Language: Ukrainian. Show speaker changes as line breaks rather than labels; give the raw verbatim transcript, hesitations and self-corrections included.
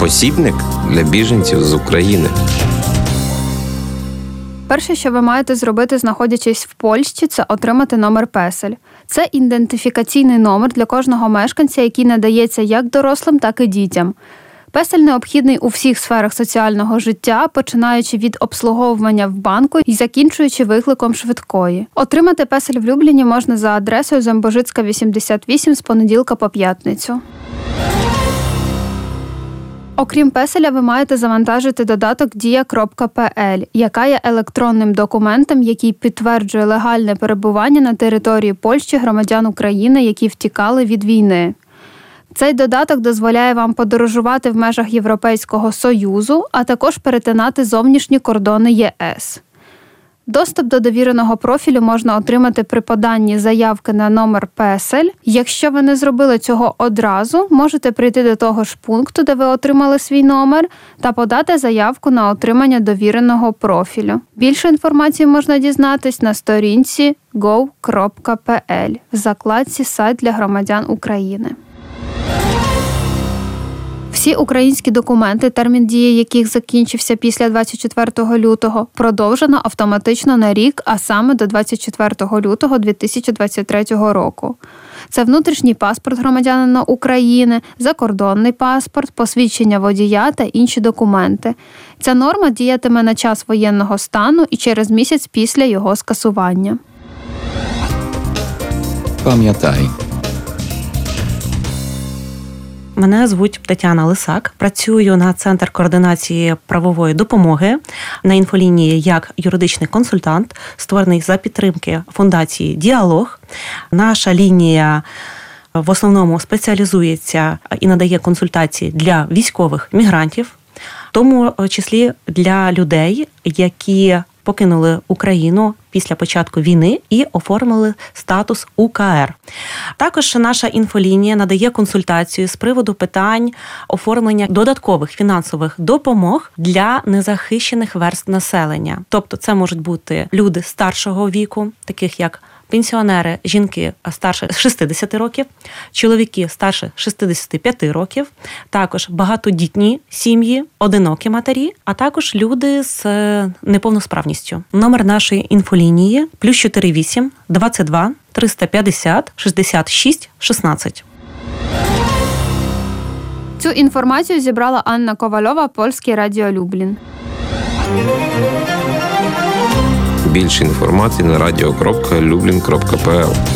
посібник для біженців з України.
Перше, що ви маєте зробити, знаходячись в Польщі, це отримати номер песель. Це ідентифікаційний номер для кожного мешканця, який надається як дорослим, так і дітям. Песель необхідний у всіх сферах соціального життя, починаючи від обслуговування в банку і закінчуючи викликом швидкої. Отримати песель в Любліні можна за адресою Зембожицька, вісімдесят вісім з понеділка по п'ятницю. Окрім песеля, ви маєте завантажити додаток дія крапка пе ель, яка є електронним документом, який підтверджує легальне перебування на території Польщі громадян України, які втікали від війни. Цей додаток дозволяє вам подорожувати в межах Європейського Союзу, а також перетинати зовнішні кордони є ес. Доступ до довіреного профілю можна отримати при поданні заявки на номер песель. Якщо ви не зробили цього одразу, можете прийти до того ж пункту, де ви отримали свій номер, та подати заявку на отримання довіреного профілю. Більше інформації можна дізнатись на сторінці гов крапка пе ель в закладці «Сайт для громадян України». Всі українські документи, термін дії яких закінчився після двадцять четвертого лютого, продовжено автоматично на рік, а саме до двадцять четвертого лютого дві тисячі двадцять третього року. Це внутрішній паспорт громадянина України, закордонний паспорт, посвідчення водія та інші документи. Ця норма діятиме на час воєнного стану і через місяць після його скасування.
Пам'ятай.
Мене звуть Тетяна Лисак. Працюю на Центр координації правової допомоги на інфолінії як юридичний консультант, створений за підтримки фундації «Діалог». Наша лінія в основному спеціалізується і надає консультації для військових мігрантів, в тому числі для людей, які покинули Україну після початку війни і оформили статус у ка ер. Також наша інфолінія надає консультацію з приводу питань оформлення додаткових фінансових допомог для незахищених верств населення. Тобто це можуть бути люди старшого віку, таких як пенсіонери, жінки старше шістдесят років, чоловіки старше шістдесят п'ять років, також багатодітні сім'ї, одинокі матері, а також люди з неповносправністю. Номер нашої інфолінії плюс чотири вісім двадцять два триста п'ятдесят шістдесят шість шістнадцять.
Цю інформацію зібрала Анна Ковальова, Польське радіо Люблін.
Більше інформації на радіо крапка люблін крапка пе ел.